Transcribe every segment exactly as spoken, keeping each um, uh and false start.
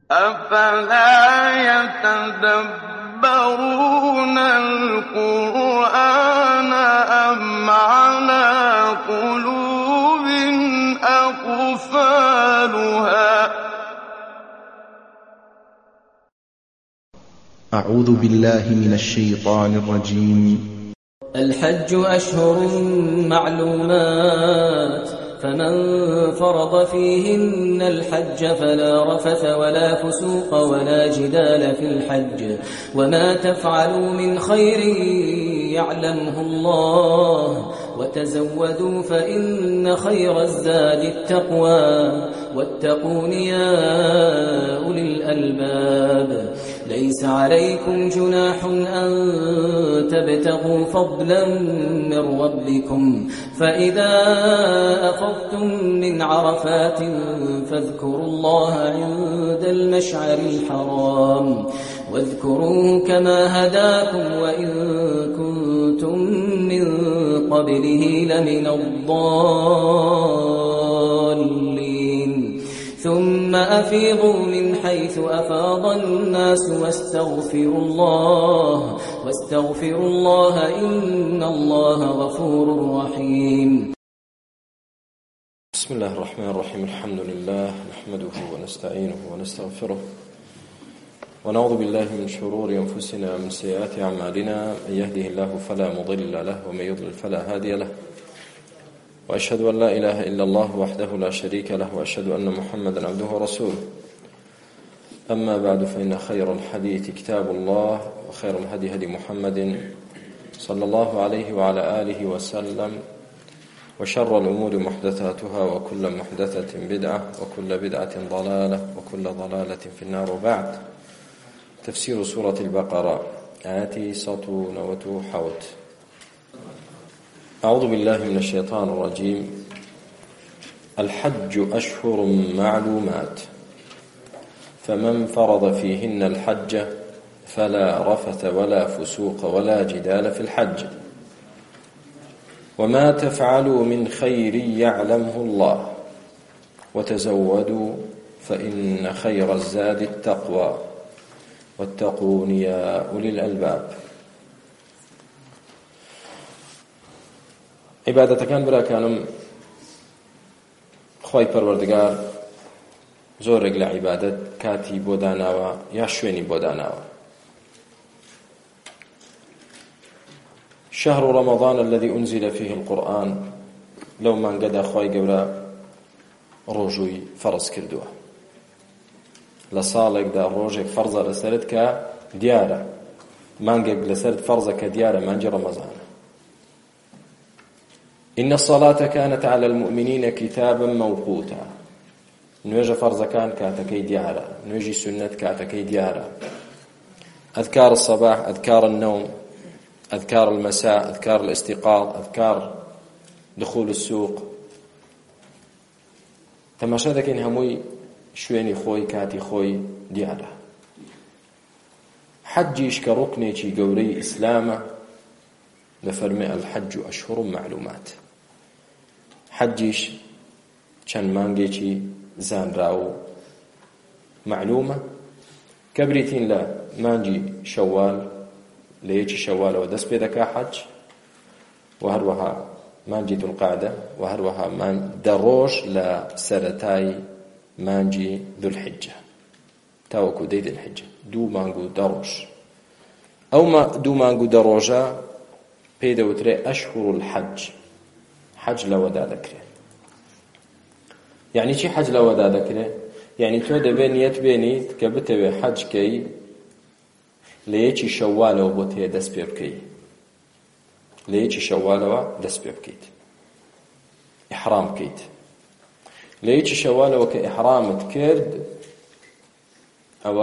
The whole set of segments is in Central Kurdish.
أَفَلَا يَتَدَبَّرُونَ الْقُرْآنَ أَمْ عَلَىٰ قُلُوبٍ أَقْفَالُهَا أعوذ بالله من الشيطان الرجيم. الحج أشهر معلومات، فمن فرض فيهن الحج فلا رفث ولا فسوق ولا جدال في الحج، وما تفعلوا من خير يعلمه الله، وتزودوا فإن خير الزاد التقوى، واتقون يا أولي الألباب. ليس عليكم جناح أن تبتغوا فضلا من ربكم، فإذا أفضتم من عرفات فاذكروا الله عند المشعر الحرام، واذكروه كما هداكم وإن كنتم من قبله لمن الضالين. ثم أفيضوا من حيث أفاض الناس واستغفروا الله واستغفروا الله إن الله غفور رحيم. بسم الله الرحمن الرحيم. الحمد لله نحمده ونستعينه ونستغفره ونعوذ بالله من شرور أنفسنا ومن سيئات أعمالنا، من يهده الله فلا مضل له ومن يضلل فلا هادي له، وأشهد أن لا إله إلا الله وحده لا شريك له، وأشهد أن محمدا عبده ورسوله. أما بعد، فإن خير الحديث كتاب الله، وخير الهدي هدي محمد صلى الله عليه وعلى آله وسلم، وشر الأمور محدثاتها، وكل محدثة بدعة، وكل بدعة ضلالة، وكل ضلالة في النار. وبعد. تفسير سورة البقرة آياتي سطو نوتو حوت. أعوذ بالله من الشيطان الرجيم. الحج أشهر معلومات، فمن فرض فيهن الحج فلا رفث ولا فسوق ولا جدال في الحج، وما تفعلوا من خير يعلمه الله، وتزودوا فإن خير الزاد التقوى، واتقون يا أولي الألباب. عیبادەتەکان براکانم، خۆی پەروەردگار زۆرێک لە عیبادەت کاتی بۆ داناوە یا شوێنی بۆ داناوە. شهر رمضان الذي أنزل فيه القرآن، لو مانگەدا خۆی گەورە ڕۆژووی فەرز کردووە. لە ساڵێکدا ڕۆژێک فەرزە لەسەرت کە دیارە، مانگێک لەسەرت فەرزە کە دیارە، مانگی ڕەمەزانە. إن الصلاة كانت على المؤمنين كتابا موقوتا. نوێژە فەرزەکان کاتەکەی دیارە، نوێژی سنەت کاتەکەی دیارە. أذكار الصباح، أذكار النوم، أذكار المساء، أذكار الاستيقاظ، أذكار دخول السوق. تەماشا دەکەین هەمووی شوێنی خۆی کاتی خۆی دیارە. حەجیش کە ڕوکنێکی گەورەی ئیسلامە، دەفەرمێ الحج أشهر معلومات. حەجیش چەند مانگێکی زانرا و معلومە کە بریتین لە مانگی شەوال، لە یەکی شەوالەوە دەست پێ دەکا حەج، و هەروەها مانگی دوڵقعدە، و هەروەها دە ڕۆژ لە سەرەتای مانگی دوولحیجە تاوەکو دەی دڵحیجە، دوو مانگ و دە ڕۆژ. ئەو دوو مانگ و دە ڕۆژە پێی دەوترێ ئەشهور الحەج. حەج لەوەدا دەکرێت. یعنی چی حەج لەوەدا دەکرێت؟ یعنی تۆ دەبێ نیەت بێنیت کە بتەوێ حەجکەی لە یەکی شەوالەوە بۆ تێ دەست پێ بکەی، لە یەکی شەوالەوە دەست پێ بکەیت، ئیحرام بکەیت. لە یەکی شەوالەوە کە ئیحرامت کرد، ئەوە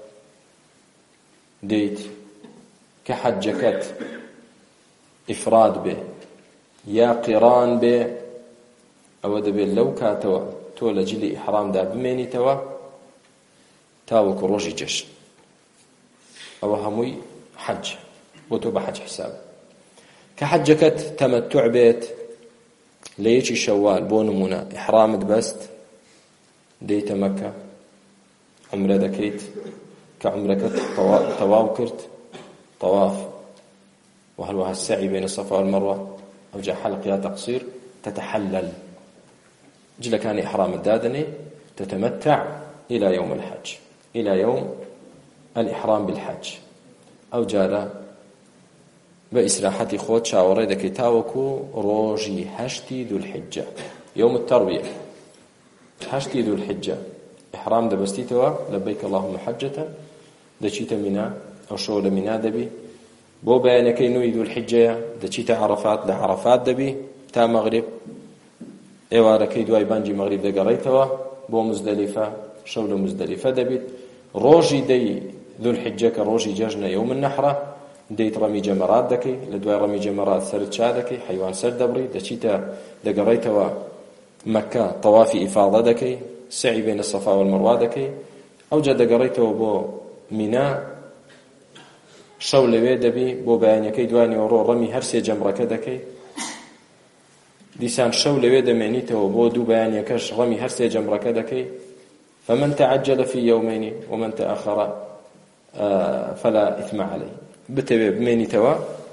دەیت کە حەجەکەت ئیفراد بێ یا قیران بێ، ئەوە دەبێت لەو کاتەوە تۆ لە جلی ئیحرامدا بمێنیتەوە تاوەکو ڕۆژی جەشن. ئەوە هەمووی حەج بۆ تۆ بە حەج حساب. کە حەجەکەت تەمەتوع بێت، لە یەکی شەوال بۆ نمونە ئیحرامت بەست، دەیتە مەکە، عمرە دەکەیت کە عمرەکەت تەواو کرد طواف وهروها السعي بين الصفا والمروة أو جاء حلق يا تقصير تتحلل جل كان إحرام الدادني تتمتع إلى يوم الحج إلى يوم الإحرام بالحج أو جاء بإسراحة خوت شاوري دكي تاوكو روجي هشتي ذو الحجة يوم التروية هشتي ذو الحجة إحرام دبستيتوا لبيك اللهم حجة دشيت منا أو شو لمنا دبي بو بيانكي نوي ذو الحجة دشيت عرفات لعرفات دبي تا مغرب إيواركي دواي بانجي مغرب دقريتوا بو مزدلفة شو لمزدلفة دبي روجي دي ذو الحجة كروجي جاجنا يوم النحرة ديت رمي جمرات دكي لدواي رمي جمرات سرد شادكي حيوان سرد دبري دشيت دقريتوا مكة طوافي إفاضة دكي سعي بين الصفا والمروة دكي أو جا دقريتوا بو منا شو لوي دبي بو بيانيكي دواني ورو رمي هرسي جمرة دكي ديسان شو لوي دمعنيته بو دو بيانيكش رمي هرسي جمرة دكي فمن تعجل في يومين ومن تأخر آه فلا إثم عليه بتبي بميني توا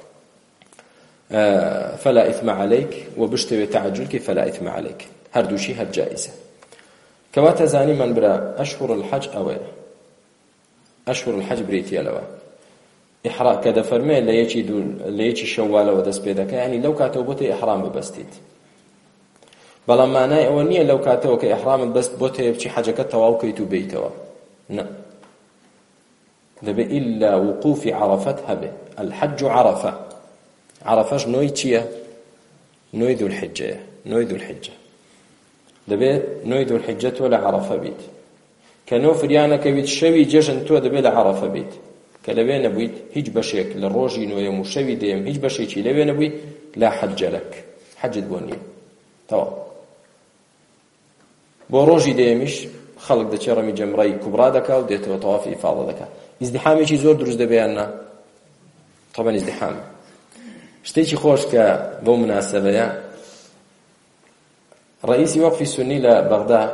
آه فلا إثم عليك وبشتبي تعجلك فلا إثم عليك هردوشي هر جائزة كواتا زاني من برا أشهر الحج أوي أشهر الحج بريتيا لوا إحرام كذا فرمي اللي يجي دول اللي يجي شوال ودس بيدك يعني لو كاتو بوتي إحرام ببستيت بلا معناه أولنية لو كاتو كإحرام بس بوتي بشي حاجة كتوا كيتو بيتوا لا دبي إلا وقوف عرفتها به الحج عرفة عرفش نوي تشيا نوي ذو الحجة نوي ذو الحجة دبي نوي ذو الحجة ولا عرفة بيت كانوا فريانا كبيت شوي جشن تو دبي لعرفة بيت كلبين بيت هيج بشيك للروجي نوي مشوي ديم هيج بشيك لبين بيت لا حج لك حج بوني تمام بروجي ديمش خلق د چرمی جمرای کبرا دکا و دته طواف افاضه دکا ازدحامی چی زور دروز دبیاننا طبعا ازدحام شتي خوش که بو مناسبه رئيس وقف السني لبغداد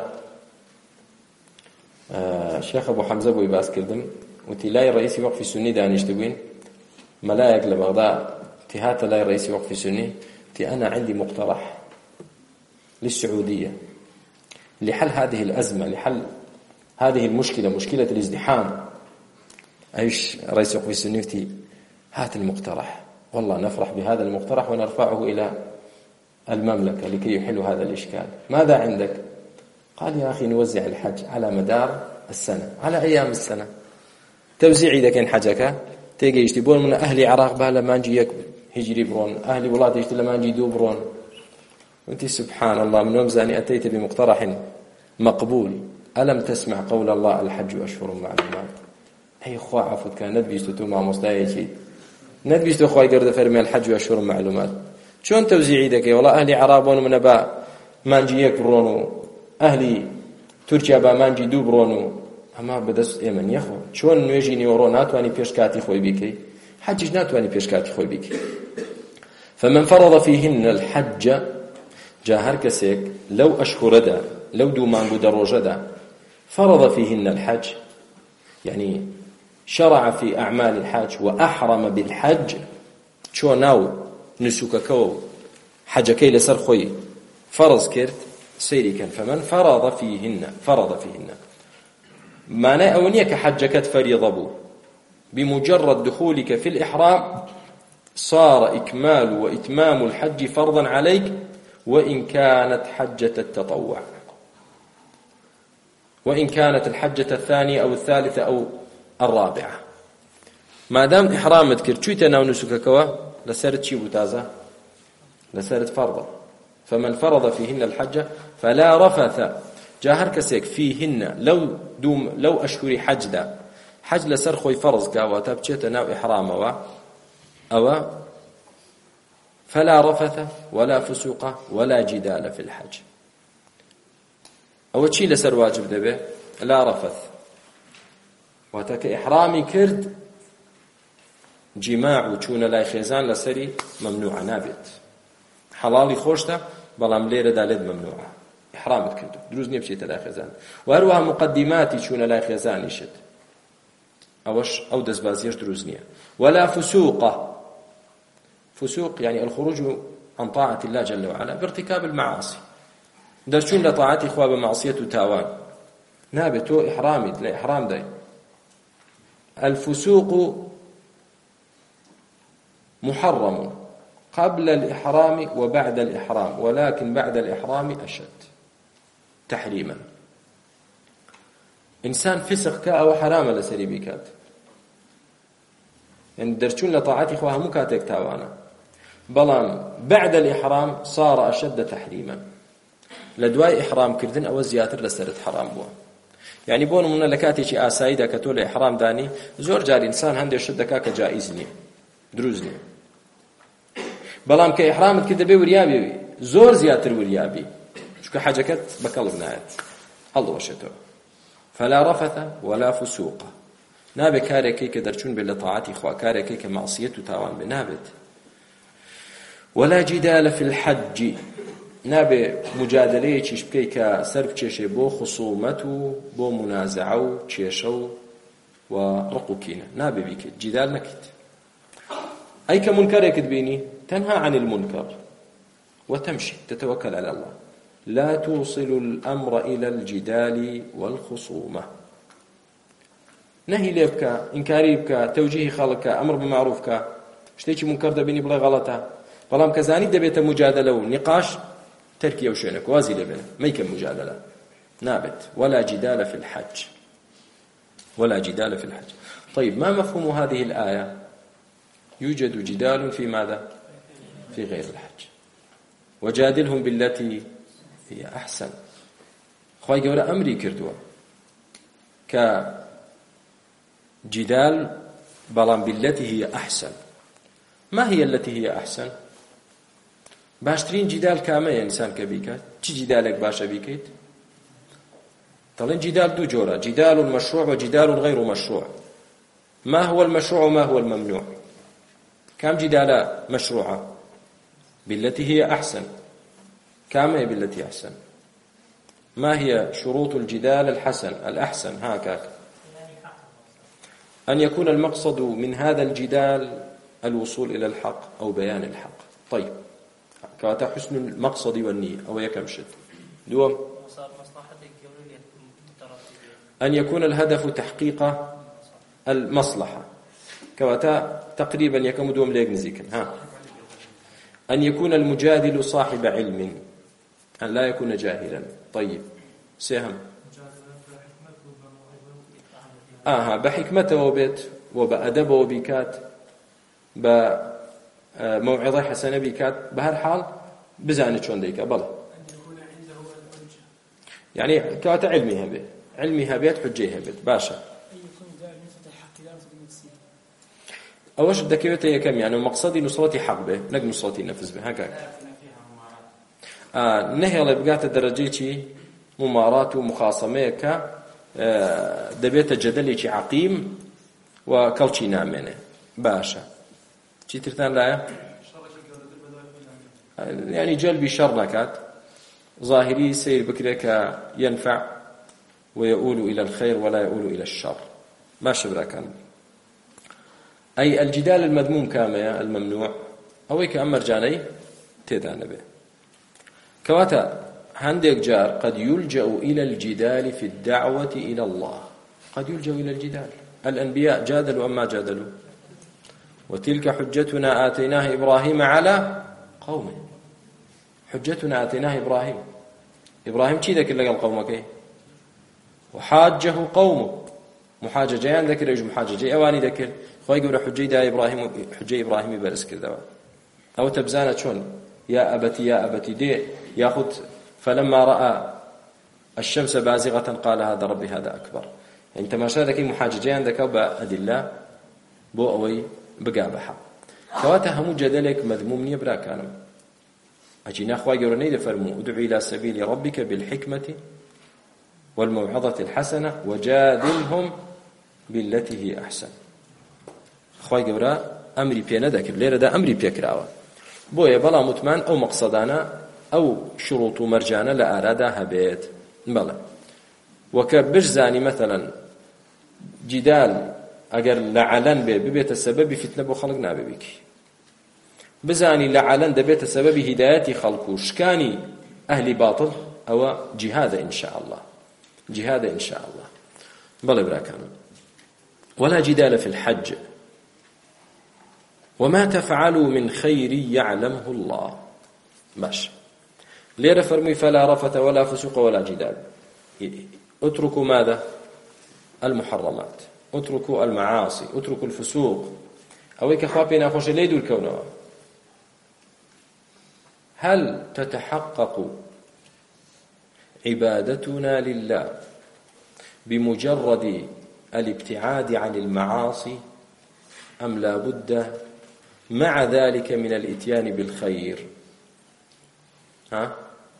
شيخ ابو حمزه بو يباس كردم وتلاقي رئيس وقف السني دانش تبين ملاك لبغداد تهات لاي رئيس وقف السني تي انا عندي مقترح للسعوديه لحل هذه الأزمة لحل هذه المشكلة مشكلة الازدحام أيش رئيس وقف السني هات المقترح والله نفرح بهذا المقترح ونرفعه إلى المملكة لكي يحلوا هذا الإشكال ماذا عندك؟ قال يا أخي نوزع الحج على مدار السنة على أيام السنة توزيع إذا كان حجك تيجي يشتبون من أهل عراق بالا ما نجي هجري برون أهل بلاد يشتلا ما نجي دو برون وانت سبحان الله من يوم زاني أتيت بمقترح مقبول ألم تسمع قول الله الحج أشهر معلومات هي خوا عفوت كان ندبيستو تو مع مصدايتي ندبيستو خوا يقرد فرمي الحج أشهر معلومات شلون توزيعي دكي والله أهلي عرابون من با مانجي يكبرونو أهلي تركيا با مانجي دوبرونو أما بدس إيمن يخو شلون نيجي نيورو ناتواني بيشكاتي خوي بيكي حجج ناتواني بيشكاتي خوي بيكي فمن فرض فيهن الحج جا هر کسیک لو أشهر دا لو دو مانگو دروجه دا فرض فيهن الحج يعني شرع في أعمال الحج وأحرم بالحج شو ناو نسوككو حجكي لسر خوي فرض كرت سيري كان فمن فرض فيهن فرض فيهن معنى أولية كحجكت فريضبو بمجرد دخولك في الإحرام صار إكمال وإتمام الحج فرضا عليك وإن كانت حجة التطوع وإن كانت الحجة الثانية أو الثالثة أو الرابعة ما دام إحرامت كرتشويتنا ونسككوا لسرت شي بتازة لسرت فرضا فمن فرض فيهن الحجة فلا رفث جاهر كسيك فيهن لو دوم لو أشهر حج دا حج لسر خوي فرض كاوا تبتشتنا إحراموا أو فلا رفث ولا فسوق ولا جدال في الحج أو شيء لسر واجب دبه لا رفث واتك إحرامي كرد جماع وچون لا خيزان لسري ممنوع نابت حلالي خوشته بلام ليرة دالد ممنوع إحرامت كردو دروز نییە بچێتە لای خێزان و هەروەها مقدماتی چوونە لای خێزانیشت ئەوەش ئەو دەستبازیەش دروست نییە ولا فسوق فسوق يعني الخروج عن طاعة الله جل وعلا بارتكاب المعاصي درچون لطاعتي خوا بمعصية تاوان نابتو إحرامي لا إحرام داي الفسوق محرم قبل الإحرام وبعد الإحرام ولكن بعد الإحرام أشد تحريما إنسان فسق كا أو حرام لسري بكات يعني درچون لطاعتي خوا همو كاتك تاوانا بلام بعد الإحرام صار أشد تحريما لدواي إحرام كردن أو زياتر لسرت حرام بوا يعني بون من لكاتي شي آسايدا كتول إحرام داني زور جار إنسان هندي شدكا كجائز ني دروز ني بلام كإحرامت كده بي وريابي زور زياتر وريابي شكو حاجكت بكل بنايت الله وشتو فلا رفث ولا فسوق نابي كاريكي كدرچون بالطاعات إخوة كاريكي كمعصية تاوان بنابت ولا جدال في الحج نابي مجادلة چیش بكي كسرب چيشي بو خصومتو بو منازعو چيشو ورقو كينا نابي بيكت جدال نكت أي كمنكر يكتبيني تنهى عن المنكر وتمشي تتوكل على الله لا توصل الأمر إلى الجدال والخصومة نهي ليبك إنكاري بك توجيه خلقك أمر بمعروفك شتيكي منكر دبيني بلا غلطة بلام كزاني دبيت مجادلة ونقاش تركيا وشينك وازي لبنا ما يكن مجادلة نابت ولا جدال في الحج ولا جدال في الحج طيب ما مفهوم هذه الآية يوجد جدال في ماذا في غير الحج وجادلهم بالتي هي أحسن خواهي قولا أمري كردوا كجدال بلام بالتي هي أحسن ما هي التي هي أحسن باشترين جدال كامل إنسان كبيكات چي جدالك باشا بيكيت طالين جدال دو جورا جدال مشروع وجدال غير مشروع ما هو المشروع وما هو الممنوع كم جدال مشروعة بالتي هي أحسن كم هي بالتي أحسن ما هي شروط الجدال الحسن الأحسن هكذا أن يكون المقصد من هذا الجدال الوصول إلى الحق أو بيان الحق طيب كواتا حسن المقصد والنية أو يكمشت دوم أن يكون الهدف تحقيق المصلحة كواتا تقريبا يكم دوم ليك نزيكن ها أن يكون المجادل صاحب علم أن لا يكون جاهلا طيب سهم آها بحكمته وبيت وبأدبه وبكات بموعظة حسنة بكات بهر حال بزاني شون ديك بلا يعني كواتا علمي هبه علمي هبيت حجي هبيت باشا أوش بدكيوته يكم يعني مقصدي نصرتي حق به نق نصرتي نفذ به هكذا آه نهي الله بقات درجيتي ممارات ومخاصمة ك آه دبيت جدلي عقيم وكلشي نامنه باشا شي ترتان لا يعني جلبي شر نكات ظاهري سير بكرك ينفع ويؤول إلى الخير ولا يؤول إلى الشر ما شبرا كان أي الجدال المذموم كامية الممنوع أو كأمر جاني تدان به كواتا هندك جار قد يلجأ إلى الجدال في الدعوة إلى الله قد يلجأ إلى الجدال الأنبياء جادلوا أم ما جادلوا وتلك حجتنا آتيناها إبراهيم على قومه حجتنا آتيناها إبراهيم إبراهيم كي ذكر لقى قومك وحاجه قومه محاججين ذكر يجو محاججين أواني ذكر خوي يقول حجي دا إبراهيم حجي إبراهيم برس كذا أو تبزانة شون يا أبتي يا أبتي دي ياخذ فلما رأى الشمس بازغة قال هذا ربي هذا أكبر يعني تماشى ذكي محاججين ذكوا بأدلة بو أوي بقابحة كواتا همو جدلك مذموم نيبرا كانوا أجينا خوي يقول نيد فرمو ادعو إلى سبيل ربك بالحكمة والموعظة الحسنة وجادلهم بالتي هي أحسن خوای گەورە ئەمری پێ نەدەکرد لێرەدا ئەمری پێکراوە بۆیە بەڵام متمان ئەو مەقسەدانە ئەو شروط و مەرجانە لە ئارادا هەبێت. بەڵێ وەکە بشزانی مەثەڵەن جیدال ئەگەر لە عەلەن بێ ببێتە سەبەبی فتنە بۆ خەڵک نابێ بیکی، بزانی لە عەلەن دەبێتە سەبەبی هیدایەتی خەڵک و شکانی ئەهلی باتڵ، ئەوە جیهادە ئینشاء الله، جیهادە ئینشاء الله. بەڵێ براکانم، ولا جدال في الحج وما تفعلوا من خير يعلمه الله. باش ليرة فرمي فلا رفث ولا فسوق ولا جدال. اتركوا ماذا؟ المحرمات، اتركوا المعاصي، اتركوا الفسوق. أويك خابينا خوش ليدو الكون. هل تتحقق عبادتنا لله بمجرد الابتعاد عن المعاصي أم لا بد مع ذلك من الاتيان بالخير؟ ها؟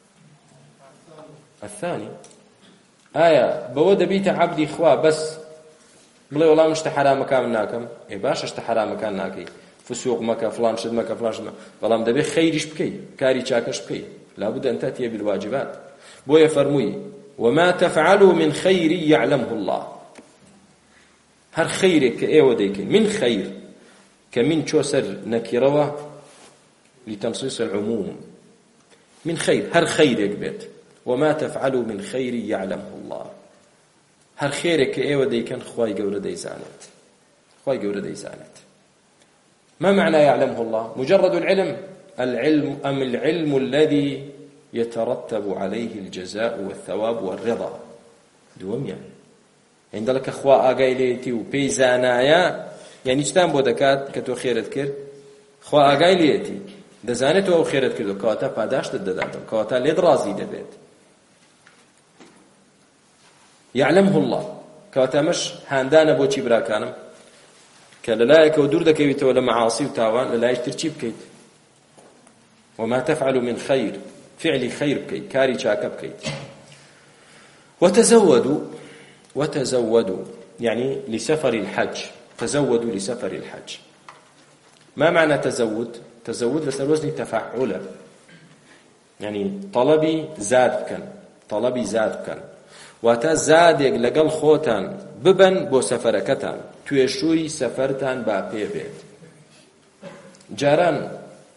الثاني آية بود بيت عبدي خوا بس بڵێ وەڵام شتە حرامەکان من ناکەم، ئێ باشە شتە حرامەکان ناکەی، فسوق مەکە، فڵان شت مەکە، فڵان شت مەکە، بەڵام دەبێت خەیریش بکەی، کاری چاکەش بکەی. لابد أن تأتي بالواجبات. بۆیە فەرمووی وما تفعلوا من خير يعلمه الله. هەر خەیرێک کە ئێوە دەیکەین من خەیر کە من چۆ سەر نەکیرەوە لتنصيص العموم، من خەیر هەر خەیرێک بێت. وما تفعلوا من خير يعلمه الله. هەر خێرێک کە ئێوە دەیکەن خوای گەورە دەیزانێت، خوای گەورە دەیزانێت. ما معنى يعلمه الله؟ مجرد العلم العلم أم العلم الذي يترتب عليه الجزاء والثواب والرضا؟ دوم يعني عندك خوا آگای لێتی و پێی زانایە، یعنی چتان بۆ دەکات کە تۆ خێرت کرد، خوا آگای لێتی دەزانێت تۆ ئەو خێرت کردو، کەواتە پاداشتت دەداتەوە، کەواتە لێت ڕازی دەبێت. يعلمه الله کەواتە مەش هاندانە بۆچی براکانم کە لەلایەکەوە دوور دەکەویتەوە لە مەعاسی و تاوان، لەلایەک تر چی بکەیت؟ وما تفعلوا من خير، فعلی خیر بکەیت، کاری چاکە بکەیت. وتزودوا وتزودوا يعني لسفر الحج، تزودوا لسفر الحج. ما معنى تزود؟ تزود لسر وزن تفعل، يعني طلبي زاد بكن، طلبي زاد بكن. واتا زادێک لەگەڵ خۆتان ببەن بۆ سەفەرەکەتان، توێشووی سەفەرتان با پێ بێت. جاران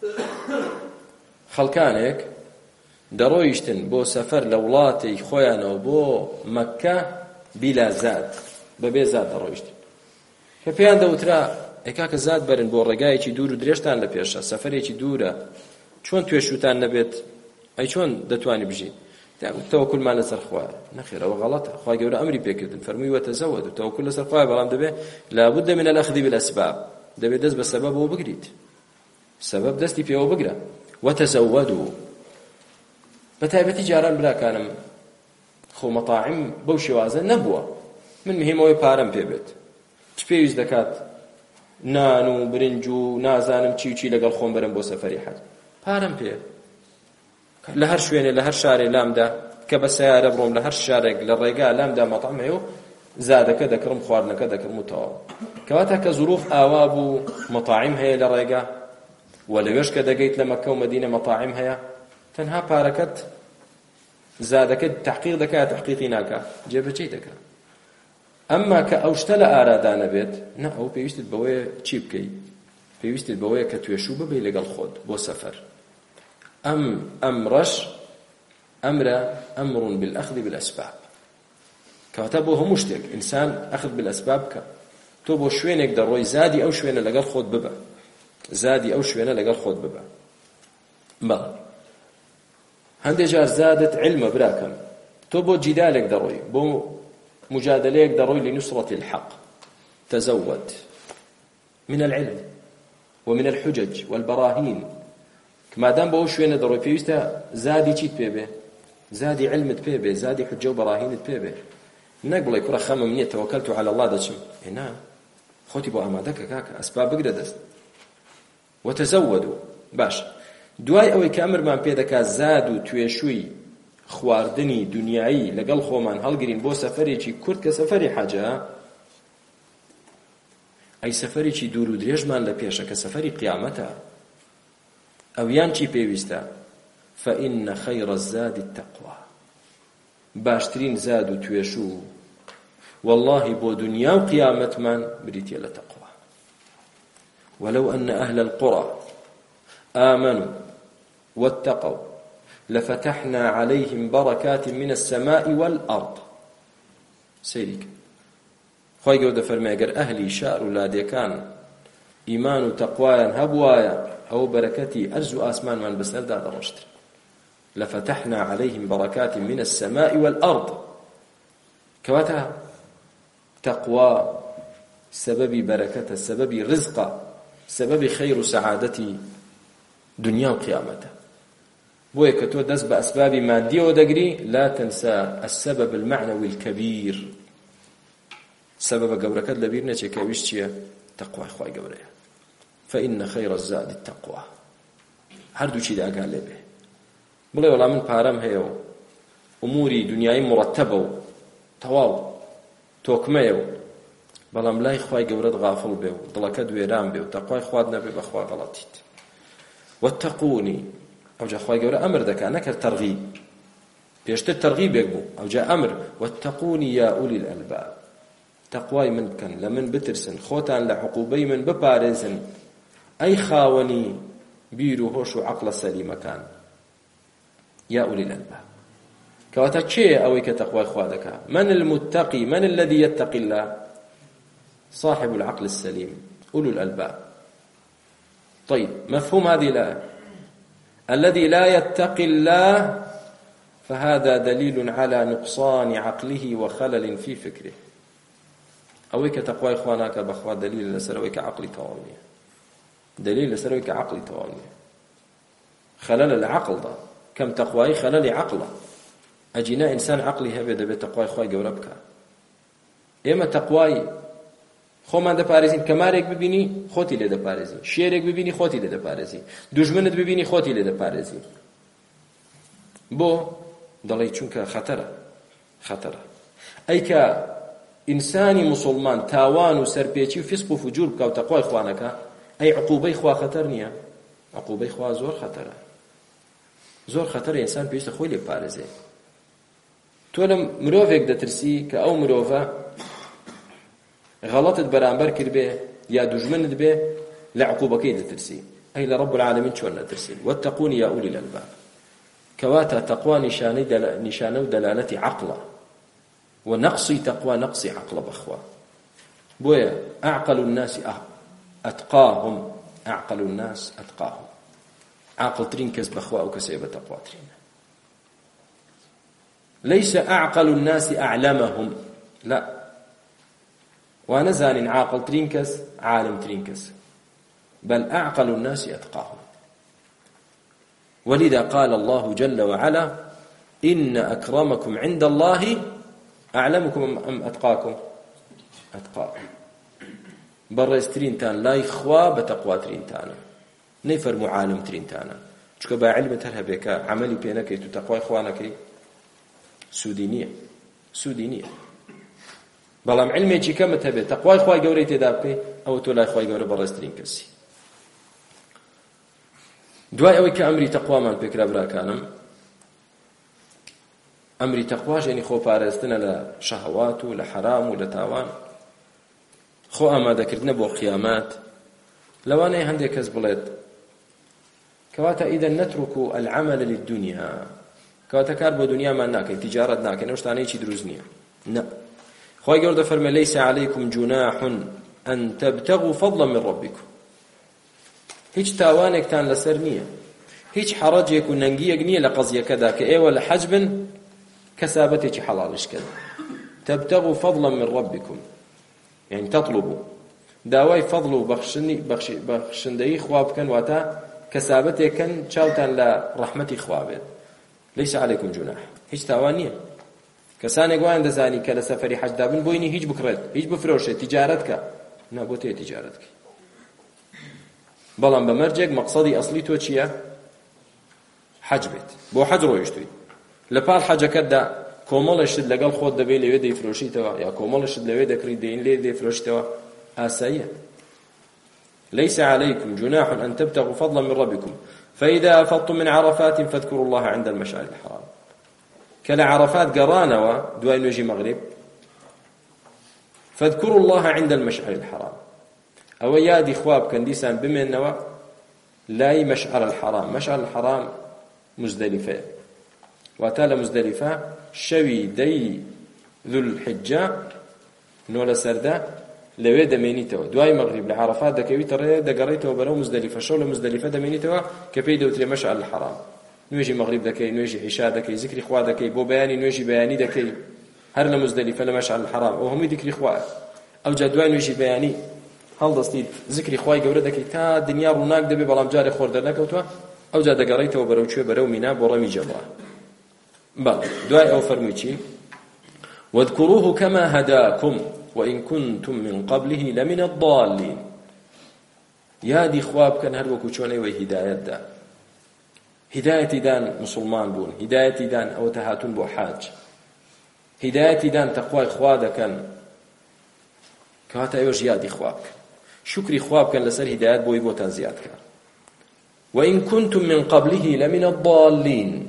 خەڵکانێک دەڕۆیشتن بۆ سەفەر لە وڵاتی خۆیانەوە بۆ مەککە بیلا زاد، بەبێ زاد دەڕۆیشتن، کە پێیان دەوترا ئەی کاکە زاد بەرن بۆ ڕێگایەکی دوور و درێژتان لە پێشە، سەفەرێکی دوورە، چۆن توێشوتان نەبێت، ئەی چۆن دەتوانی بژی؟ تەوەکولمان لەسەر خوایە. نەخێر ئەوە غەڵەتە، خوای گەورە ئەمری پێکردن، فەرمووی وەتەزەوەدوا، تەوەکول لەسەر خوایە، بەڵام دەبێت لابد من الأخذ بالأسباب، دەبێت دەست بە سەبەبەوە بگریت، سەبەب دەستی پێوە بگرە. وتزودوا بەتایبەتی جاران براکانم خۆ مەطاعم بەو شێوازە نەبووە، من مهمەوەی پارەم پێ بێت، چ پێویست دەکات نان و برنج و نازانم چی و چی لەگەڵ خۆم بەرم بۆ سەفەری حەج، پارەم پێ لە هەر شوێنێ لە هەر شارێ لامدا کە بە سەیارە بڕۆم، لە هەر شارێک لە ڕێگا لامدا مەطعم هەیە و زادەکە دەکڕم، خواردنەکە دەکڕم و تەواو. کەواتە کە زوروف ئاوا بوو مەطاعم هەیە لە ڕێگا و لەوێش کە دەگەیت لە مەککە و مەدینە مەطاعم هەیە، تەنها پارەکەت زادەکەت تحقیق دەکات، تحقیقی ناکا، جێبەجێ دەکات. ئەمما کە ئەو شتە لە ئارادا نەبێت، نە ئەو پێویستت بەوەیە چی بکەیت؟ پێویستت بەوەیە کە توێشوو ببەی لەگەڵ خۆت بۆ سەفەر. ئەم ئەمڕەش ئەمرە ئەمڕ بالأخذ بالأسباب، کەواتە بۆ هەموو شتێک ئینسان ئەخذ بالأسباب بکە. تۆ بۆ شوێنێک دەڕۆی، زادی ئەو شوێنە لەگەڵ خۆت ببە، زادی ئەو شوێنە لەگەڵ خۆت ببە. بەڵێ هەندێک جار زادت علمە براکەم، تۆ بۆ جیدالێک دەڕۆی، بۆ مجادلەیەک دەڕۆی لنصرة الحق، تزود من العلم ومن الحجج والبراهين. مادام بۆ شوێنە دەڕۆی پێویستە زادی چیت پێ بێ؟ زادی علمت پێ بێ، زادی حجە و بەراهینت پێ بێ. نەک بڵێ کوڕە خەمم نییە تەوەکەلت عەلە الله دەچم، نا خۆتی بۆ ئامادەکە کاکە، ئەسباب بگرە دەست. وتزودوا باش. دوای ئەوەی کە ئەمرمان پێ دەکات زاد و توێشووی خواردنی دنیایی لەگەڵ خۆمان هەڵگرین بۆ سەفەرێکی کورت کە سەفەری حەجە، ئەی سەفەرێکی دوور و درێژمان لە پێشە کە سەفەری قیامەتە. ئەویان چی پێویستە؟ فإن خير الزاد التقوى باشترين زاد تويشو والله بو دنيا وقيامت من بريتي لتقوى ولو أن أهل القرى آمنوا واتقوا لفتحنا عليهم بركات من السماء والأرض سيريك خوي جودة فرماجر أهلي شعر ولادي كان إيمان وتقوى هبوايا أو بركتي أرزو آسمان من بسر دادا رشتر لفتحنا عليهم بركات من السماء والأرض كواتها تقوى سبب بركة سبب رزق سبب خير سعادتي دنيا وقيامته بويك تو دس بأسباب مادية ودقري لا تنسى السبب المعنوي الكبير سبب قبركت لبيرنا كويشتيا تقوى إخوة قبرية فإن خير الزاد التقوى هردو چي دا قال به بڵێ وەڵام من پارەم هەیە و ئوموری دنیای مرتبە و تەواو تۆکمەیە و بەڵام لای خوای گەورەت غافڵ بێ و دڵەکە دوێران بێ و تەقوای خوات نەبێ بەخوا غەڵەتیت واتقونی ئەوجا خوای گەورە ئەمر دەکا نەکرد تەرغیب پێشتر تەرغیبێک بوو ئەوجا ئەمر واتقونی یا ئولی الئەلباب تەقوای من بکەن لە من بترسن خۆتان لە عقوبەی من بپارێزن ئەی خاوەنی بیر و هۆش و عەقڵە سەلیمەکان يا أولي الألباب كواتا كي أويك تقوى إخوادك من المتقي من الذي يتقي الله صاحب العقل السليم أولو الألباب طيب مفهوم هذه الآية الذي لا يتقي الله فهذا دليل على نقصان عقله وخلل في فكره أويك تقوى إخوانك بأخوات دليل لسرويك عقلي توامية دليل لسرويك عقلي توامية خلل العقل ده كم تقواي خلل عقله أجينا إنسان عقلي هبه دبي تقواي خواي قوربك إما تقواي خو ما ده بارزين كمارك ببيني خوتي لده بارزين شيرك ببيني خوتي لده بارزين دجمنت ببيني خوتي لده بارزين بو دلي چونك خطره خطره أي كا إنساني مسلمان تاوان وسربيتي وفسق وفجور بكا وتقواي خوانك أي عقوبي خوا خطر نيا عقوبي خوا زور خطره زۆر خەتەر ئینسان پێویستە خۆی لێ پارێزێ تۆ لە مرۆڤێک دەترسی کە ئەو مرۆڤە غەڵەتت بەرامبەر کرد بێ یا دوژمنت بێ لە عقوبەکەی دەترسی ئەی لە ڕەب العالەمین چۆن نەترسی واتقون یا ئولی الألباب کەواتە تەقوا نیشانەی نیشانە و دەلالەتی عەقڵە و نەقسی تەقوا نەقسی عەقڵە بەخوا بۆیە أعقل الناس أتقاهم أعقل الناس أتقاهم عاقل ترين كس بخوا أو كسيبة تقوى ترين ليس أعقل الناس أعلمهم لا وأنا زان عاقل ترين كس عالم ترين كس بل أعقل الناس أتقاهم ولذا قال الله جل وعلا إن أكرمكم عند الله أعلمكم أم أتقاكم أتقاكم برز ترين تان لا يخوا بتقوى ترين تانا نفرمو عالم ترين تانا چکە با علمت هەر هەبێ کە عملی پێ نەکەیت و تەقوای خوا نەکەی سوودی نییە سوودی نییە بەڵام علمێکی کەمت هەبێت تەقوای خوای گەورەی تێدا بکەی ئەوە تۆ لای خوای گەورە بەڕێزترین کەسی دوای ئەوەی کە ئەمری تەقوامان پێکرا براکانم ئەمری تەقواش یعنی خۆپارێزتنە لە شەهەوات و لە حەرام و لە تاوان خۆ ئامادەکردنە بۆ قیامەت لەوانەیە هەندێک کەس بڵێت كواتا إذا نترك العمل للدنيا كواتا كار بو دنيا ما ناكن تجارة ناكن وشتاني شي دروزنيا لا خوي جورد فرمى ليس عليكم جناح أن تبتغوا فضلا من ربكم هيج تاوانك تان لسرنية هيج حرجك وننجيك نية لقضية كذا كأي ولا حجب كسابتك حلالش كذا تبتغوا فضلا من ربكم يعني تطلبوا داوای فضل و بەخشنی بەخشندەی خوا بکەن واتە کەسابەتێکن چاوتان لە ڕەحمەتی خوا بێت لەیس عەلەیکم جوناح هیچ تاوان نییە کەسانێک وایان دەزانی کە لە سەفەری حەجدا بن بۆینی هیچ بکڕێت هیچ بفرۆشێت تیجارەت کە نا بۆ تێ تیجارەت کە بەڵام بەمەرجێک مەقسەدی ئەسڵی تۆ چییە حەج بێت بۆ حەج ڕۆیشتووی لە پاڵ حەجەکەتدا کۆمەڵێشت لەگەڵ خۆت دەبێت لەوێ دەیفرۆشیتەوە یا کۆمەڵێشت لەوێ دەکڕی دەین لێ دەیفرۆشیتەوە آسية ليس عليكم جناح أن تبتغوا فضلا من ربكم فإذا أفضتم من عرفات فاذكروا الله عند المشعر الحرام كلا عرفات قرانوا دوای نوێژی مغرب فاذكروا الله عند المشعر الحرام أو يادي خواب كان ديسان بمنوا لاي مشعر الحرام مشعر الحرام مزدلفة واتالا مزدلفة شوي دي ذو الحجة نولا سردا لوي دمينيتوا دواي مغرب لعرفات دكويت ري دقريتوا برو مزدلفة شو مزدلفة دمينيتوا كبيدو تري مشعر الحرام نويجي مغرب دكي نويجي عشاء دكي ذكري خوا دكي بو بياني نويجي بياني دكي هر لمزدلفة لمشعر الحرام وهم ذكري خوا او جدواي نويجي بياني هل دستيد ذكري خواي گەورە دەکەی تا دنیا ڕووناک دەبێ بەڵام جارێ خۆر دەرنەکەوتوە ئەو جا دەگەڕێیتەوە بەرەو کوێ بەرەو مینا بۆ ڕەمی جەمرە بەڵێ دوای ئەو فەرمووی چی واذكروه كما هداكم وإن كنتم من قبله لمن الضالين یادی خوا بکەن هەر وەکو چۆنەوەی هیدایەت دا هیدایەتی دان مسلمان بوون هیدایەتی دان ئەوە هاتوون بۆ حاج هیدایەتی دان تەقوای خوا دەکەن کەواتە ئێوەش یادی خوا بکەن شکری خوا بکەن لەسەر هیدایەت بۆی بۆتان زیاد کە وإن كنتم من قبله لمن الضالين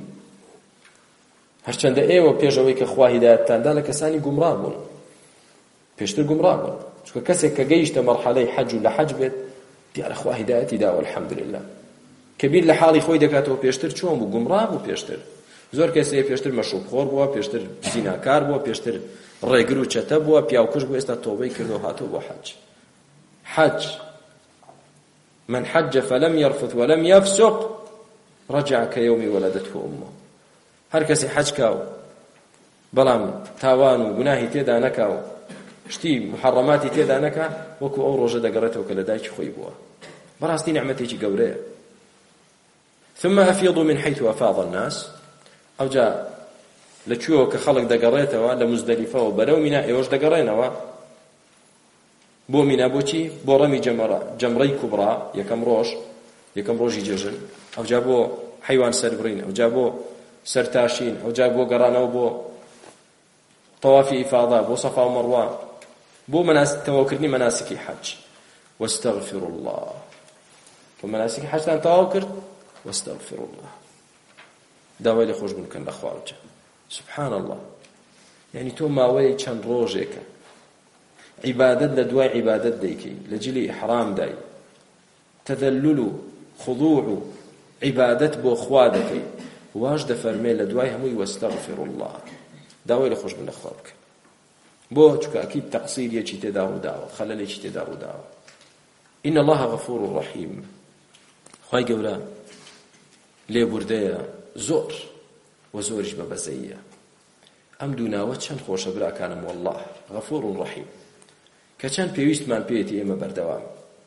هەرچەندە ئێوە پێشەوەی کە خوا هیدایەتتاندا لە کەسانی گومڕا بوون پێشتر گومڕا بوون چونکە کەسێک کە گەیشتە مەرحەلەی حەج و لە حەج بێت دیارە خوا هیدایەتی داوە الحەمدولله کە بیر لە حاڵی خۆی دەکاتەوە پێشتر چۆن بوو گومڕا بوو پێشتر زۆر کەسێ پێشتر مەشروبخۆر بووە پێشتر زیناکار بووە پێشتر ڕێگر و چەتە بووە پیاوکوش بوو ئێستا تۆبەی کردو هاتووە بۆ حەج حج من حج فلم يرفث ولم يفسق رجع كيوم ولدته أمه هر کەسێ حەج کاو بەڵام تاوان و گوناهی تێدا نەکاو شتی محرماتی تێدا نەکا وەکو ئەو ڕۆژە دەگەڕێتەوە کە لە دایکی خۆی بووە بەڕاستی نعمەتێکی گەورەیە ثم أفيضوا من حيث أفاض الناس أو جاء لەکوێوە کە خەڵک دەگەڕێتەوە لە مزدەلیفەوە بەرەو مینا ئێوەش دەگەڕێنەوە بۆ مینا بۆچی بۆ ڕەمی جەمرەی کوبرا یەکەم ڕۆژ یەکەم ڕۆژی جێژن ئەو جا بۆ حەیوان سەربڕین ئەو جا بۆ سەرتاشین ئەو جا بۆ گەڕانەوە بۆ تەوافی ئیفاضا بۆ سەفا و مەڕوا بۆ تەواوکردنی مەناسکی حەج واستغفر الله کە مەناسکی حەجتان تەواو کرد واستغفر الله داوای لە خۆشبوون بکەن لە خواوجە سبحان الله يعني تو ماوەی چەند ڕۆژێکە عیبادەت لە دوای عیبادەت دەیکەی لە جلی ئیحرام دای تەذەلل و خضوع و عیبادەت بۆ خوا دەکەی واش دەفەرمێ لە دوای هەمووی واستغفر الله داوای لە خۆشبوون لە خوا بکەن بۆ چونکە ئەکید تەقسیرێکی تێدا ڕووداوە خەلەلێکی تێدا ڕووداوە إن الله غفور رحيم خوای گەورە لێبوردەیە زۆر و زۆریش بەبەزەیە ئەم دوو ناوە چەند خۆشە براکانم والله غەفور ڕەحیم کە چەند پێویستمان پێیەتی ئێمە بەردەوام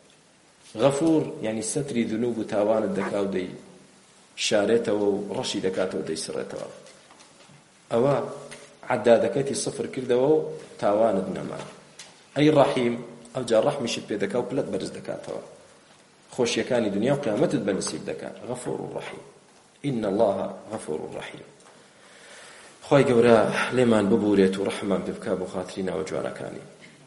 غەفور یعنی سەتری دونوب و تاوانت دەکا و دەی شارێتەوە و ڕەشی دەکاتەوە دەیسڕێتەوە ئەوە عەدادەکەتی سفر کردەوە و تاوانت نەما ئەی ڕەحیم ئەو جا ڕەحمیشت پێ دەکا و پلەت بەرز دەکاتەوە خۆشیەکانی دنیا و قیامەتت بەنسیب دەکات غەفور ڕەحیم إن الله غفور رحيم خوای گەورە لێمان ببورێت و ڕەحمان پێ بکات بۆ خاتری ناوە جوانەکانی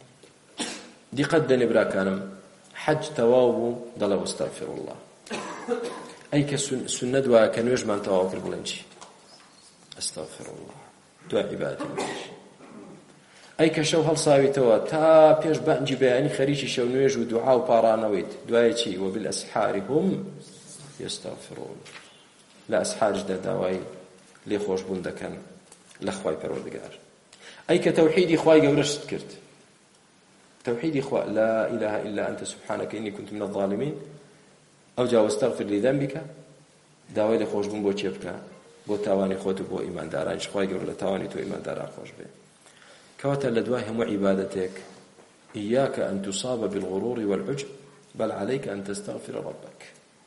دیقەت دەنێ براکانم حەج تەواو بوو دەڵێ واستغفر الله ئەی کە سونەت وایە کە نوێژمان تەواو کرد بڵێن چی ئەستەغفر الله دوای عیبادەتی نوێژ ئەی کە شەو هەڵساویتەوە تا پێش بانگی بەیانی خەریکی شەو نوێژ و دوعا و پاڕانەوەیت دوای چی وبالأسحار هم يستغفرون لە ئەسحارشدا داوای لێ خۆشبوون دەکەن لە خوای پەروەردگار ئەی کە تەوحیدی خوای گەورەشت کرد تەوحیدی خوا لا إله إلا أنت سبحانك إني كنت من الظالمين ئەو جا واستغفر لذنبك داوای لێ خۆشبوون بۆ چێ بکە بۆ تاوانی خۆت و بۆ ئیماندارانیش خوای گەورە لە تاوانی تۆ ئیمانداران خۆش بێ کەواتە لە دوای هەموو عیبادەتێک إياك أن تصاب بالغرور والعجب بل عليك أن تستغفر ربك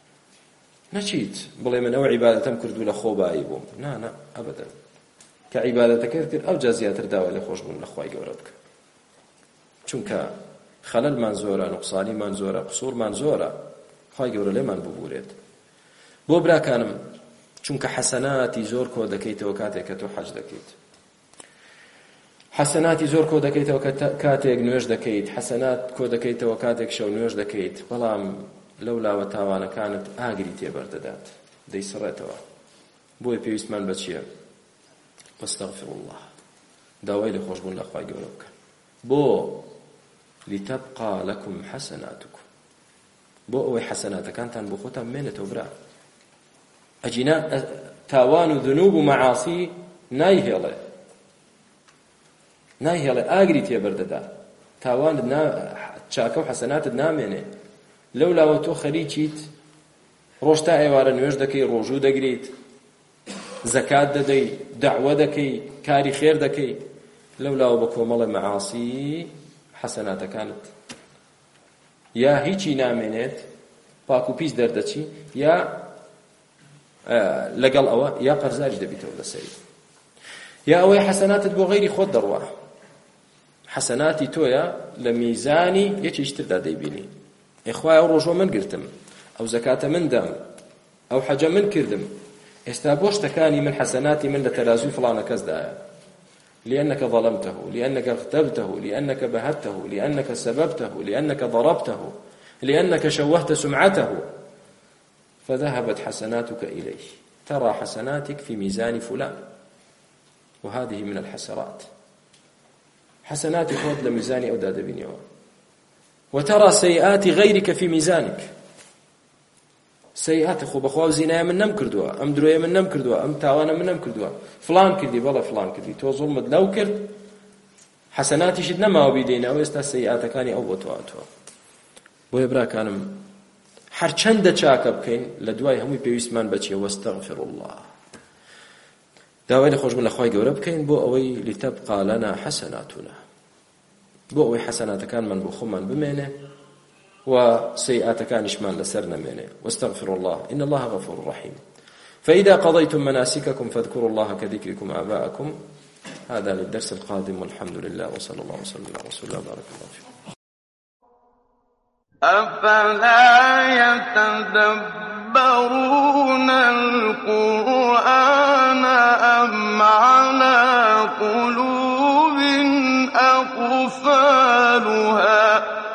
نەچیت بڵێ من ئەو عیبادەتەم کردو لە خۆبایی بووم نا نا ئەبەدەن کە عیبادەتەکەت کرد ئەو جا زیاتر داوای لە خۆشبوون لە خوای گەورە بکە چونکە خەلەلمان زۆرە نوقسانیمان زۆرە قسوورمان زۆرە خوای گەورە لێمان ببورێت بۆ براکانم چونکە حەسەناتی زۆر کۆ دەکەیتەوە کاتێک کە تۆ حەج دەکەیت حەسەناتی زۆر کۆ دەکەیتەوە کاتێک نوێژ دەکەیت حەسەنات کۆ دەکەیتەوە کاتێک شەو نوێژ دەکەیت بەڵام لەو لاوە تاوانەکانت ئاگری تێبەردەدات دەیسڕێتەوە. بۆیە پێویستمان بە چییە؟ واستغفر الله، داوای لە خۆشبوون لە خوای گەورە بکەن. بۆ لتبقى لكم حسناتكم، بۆ ئەوەی حەسەناتەکانتان بۆ خۆتان بمێنێتەوە برا. ئەجینا تاوان و ذنوب و مەعاسی نایهێڵێ نایهێڵێ ئاگری تێبەردەدا، تاوانت چاکە و حەسەناتت نامێنێ. لەولاوە تۆ خەریکیت ڕۆژ تا ئێوارە نوێژ دەکەی، ڕۆژوو دەگریت، زەکات دەدەی، دەعوە دەکەی، کاری خێر دەکەی، لەولاوە بە کۆمەڵە مەعاسی حەسەناتەکانت یا هیچی نامێنێت، پاک و پیس دەردەچی، یا لەگەڵ ئەوە یا قەرزاری دەبیتەوە لەسەری، یا ئەوەی حەسەناتت بۆ غەیری خۆت دەڕوا. حەسەناتی تۆیە لە میزانی یەکیش تردا دەیبینی، ئێخوای ئەو ڕۆژۆ من گرتم، ئەو زەکاتە من دام، ئەو حەجە من کردم، ئێستا بۆ شتەکانی من حەسەناتی من لە تەرازوی فڵانە کەسدایە، لأنك ظلمته، لأنك اغتبته، لأنك بهته، لأنك سببته، لأنك ضربته، لأنك شوهت سمعته، فذهبت حسناتك إليه. ترى حسناتك في ميزان فلان، وهذه من الحسرات. حسناتك ود لميزان أو داد بنيوه، وترى سيئات غيرك في ميزانك. سيئات خو بخوا زینای من نم کردووە، ئەم درۆیە من نم کردووە، ئەم تاوانە من نم کردووە، فلان کردی، بەڵێ فلان کردی، تۆ زوڵمت لەو کرد، حەسەناتیشت نەماوە بیدەینەوە، ئێستا سەیئاتەکانی ئەو بۆ تواتوە. بۆیە براکانم هەر چەندە چاکە بکەین، لە دوای هەمووی پێویستمان بەچیە؟ وەستەغفر الله، داوای لە خۆشبوون لە خوای گەورە بکەین بۆ ئەوەی لتبقى لنا حەسەناتنا، بۆ ئەوەی حەسەناتەکانمان بۆ خۆمان بمێنێ وسيئاتكانشمان لسر نمينه. واستغفر الله إن الله غفور رحيم. فإذا قضيتم مناسككم فاذكروا الله كذكركم آباءكم. هذا للدرس القادم، والحمد لله وصلى الله وسلم على رسول الله بارك الله فيكم. أفلا يتدبرون القرآن أم على قلوب أقفالها